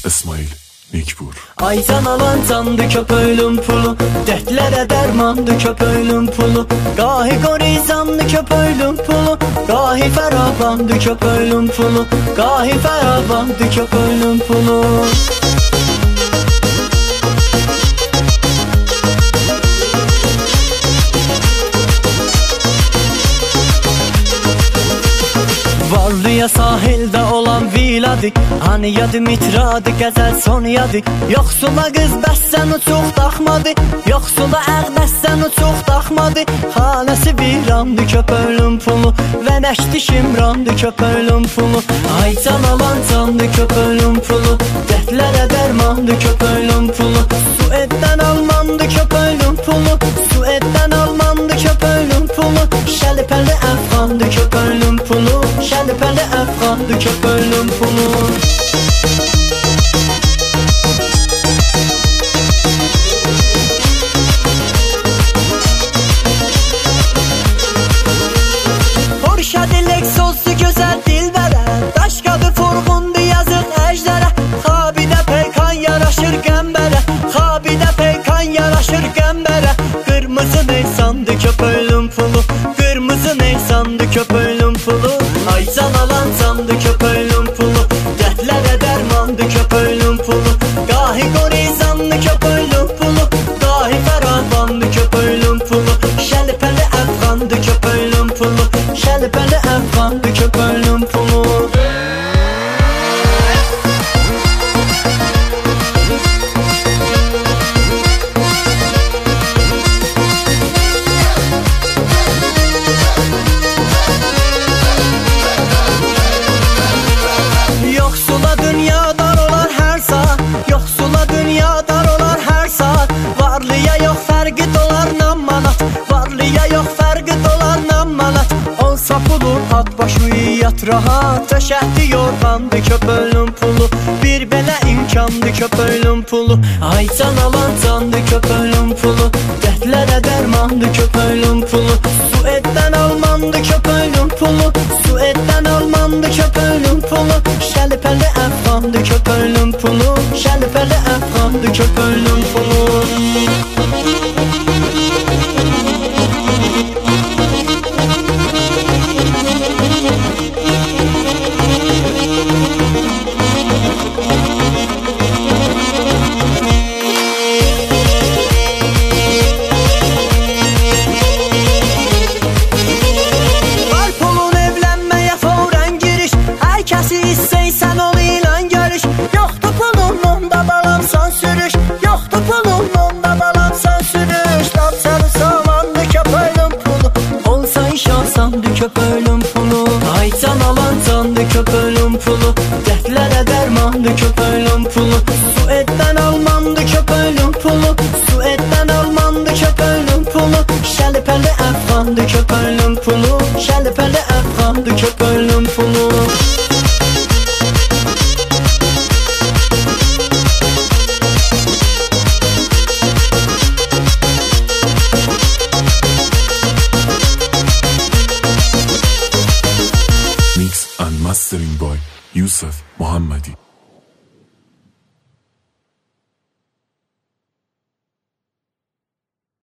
İsmail Nikbur. Aycan alan candı köpöylüm pulu, dertlere dermandı köpöylüm pulu. Gahi gorizandı köpöylüm pulu, gahi ferabandı köpöylüm pulu, gahi ferabandı köpöylüm pulu. Varlıya sahilde olan viladı, hani yadı mitradı, gəzəl son yadı. Yoxsula qız bəssən uçuq daxmadı, yoxsula əq bəssən uçuq daxmadı. Xanəsi virandı köpöylüm pulu, və nəşdi şimrandı köpöylüm pulu. Aycan alan candı köpöylüm pulu, dərdlərə dərmandı köpöylüm pulu. Su etdən almandı köpöylüm pulu, su etdən almandı köpöylüm pulu. Şəlipəli əfqandı köpöylüm pulu, şəlipəli əfqandı köpöylüm pulu. Dilek sözlü güzel dilbere, daşkadı furğundu yazık əjdərə. Xabidə peykan yaraşır qəmbərə, xabidə peykan yaraşır qəmbərə. Qırmızı neysandı köpöylüm pulu, qırmızı neysandı köpöylüm pulu. Aycan alan candı köpöylüm pulu, dərdlərə dərmandı köpöylüm pulu. Gahi qorizandı köpöylüm pulu, gahi fərabandı köpöylüm pulu. Şəlipəli əfqandı köpöylüm pulu, şəlipəli əfqandı köpöylüm pulu. Yoxsula dünya dar olar hər saat, yoxsula dünya dar olar hər saat. Varlıya yox fərqi dolarla manat, varlıya yox fərqi dolarla manat. Olsa pulu at başı yat rahat, döşəkdi yorğandı köpöylüm pulu. Bir belə imkandı köpöylüm pulu. Aycan alan candı köpöylüm pulu, dərdlərə dərmandı köpöylüm pulu. Su etdən almandı köpöylüm pulu, su etdən almandı köpöylüm pulu. Şəlipəli əfqandı köpöylüm pulu, şəlipəli əfqandı köpöylüm pulu. Köpöylüm pulu, aycan alan candı köpöylüm pulu. Dərdlərə dərmandı köpöylüm pulu, su etdən almandı köpöylüm pulu, su etdən almandı köpöylüm pulu. Şəlipəli əfqandı köpöylüm pulu, şəlipəli əfqandı köpöylüm pulu.